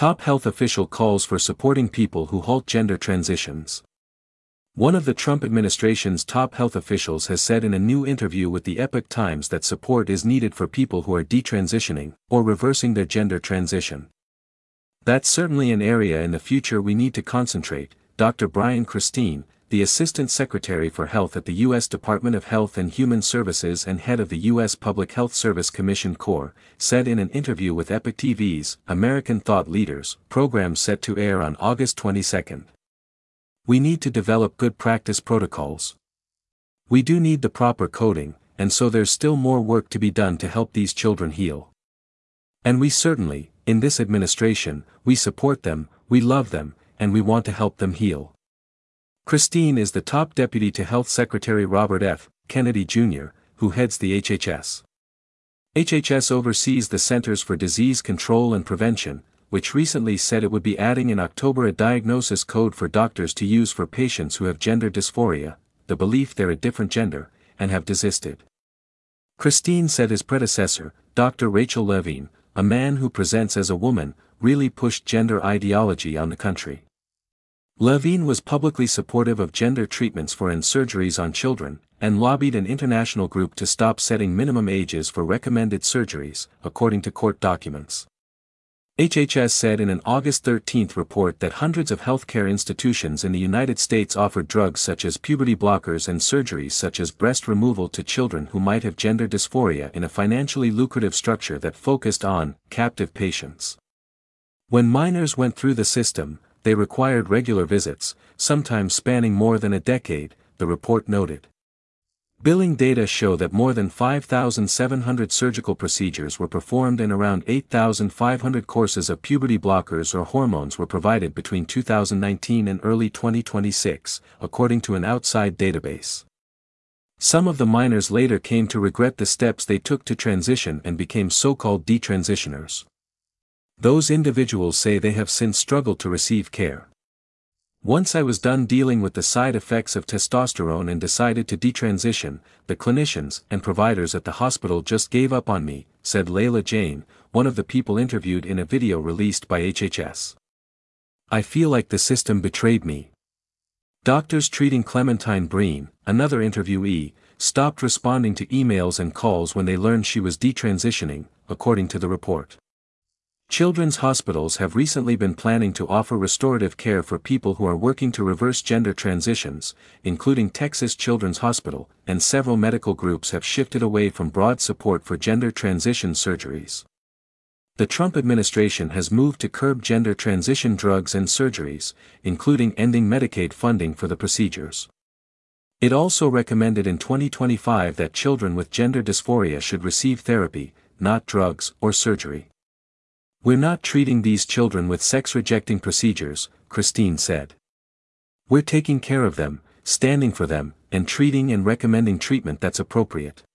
Top health official calls for supporting people who halt gender transitions. One of the Trump administration's top health officials has said in a new interview with the Epoch Times that support is needed for people who are detransitioning, or reversing their gender transition. That's certainly an area in the future we need to concentrate, Dr. Brian Christine, the Assistant Secretary for Health at the U.S. Department of Health and Human Services and head of the U.S. Public Health Service Commission Corps, said in an interview with Epoch TV's American Thought Leaders program set to air on August 22. We need to develop good practice protocols. We do need the proper coding, and so there's still more work to be done to help these children heal. And we certainly, in this administration, we support them, we love them, and we want to help them heal. Christine is the top deputy to Health Secretary Robert F. Kennedy Jr., who heads the HHS. HHS oversees the Centers for Disease Control and Prevention, which recently said it would be adding in October a diagnosis code for doctors to use for patients who have gender dysphoria, the belief they're a different gender, and have desisted. Christine said his predecessor, Dr. Rachel Levine, a man who presents as a woman, really pushed gender ideology on the country. Levine was publicly supportive of gender treatments for and surgeries on children, and lobbied an international group to stop setting minimum ages for recommended surgeries, according to court documents. HHS said in an August 13 report that hundreds of healthcare institutions in the United States offered drugs such as puberty blockers and surgeries such as breast removal to children who might have gender dysphoria in a financially lucrative structure that focused on captive patients. When minors went through the system, they required regular visits, sometimes spanning more than a decade, the report noted. Billing data show that more than 5,700 surgical procedures were performed and around 8,500 courses of puberty blockers or hormones were provided between 2019 and early 2026, according to an outside database. Some of the minors later came to regret the steps they took to transition and became so-called detransitioners. Those individuals say they have since struggled to receive care. Once I was done dealing with the side effects of testosterone and decided to detransition, the clinicians and providers at the hospital just gave up on me, said Layla Jane, one of the people interviewed in a video released by HHS. I feel like the system betrayed me. Doctors treating Clementine Breen, another interviewee, stopped responding to emails and calls when they learned she was detransitioning, according to the report. Children's hospitals have recently been planning to offer restorative care for people who are working to reverse gender transitions, including Texas Children's Hospital, and several medical groups have shifted away from broad support for gender transition surgeries. The Trump administration has moved to curb gender transition drugs and surgeries, including ending Medicaid funding for the procedures. It also recommended in 2025 that children with gender dysphoria should receive therapy, not drugs or surgery. We're not treating these children with sex-rejecting procedures, Christine said. We're taking care of them, standing for them, and treating and recommending treatment that's appropriate.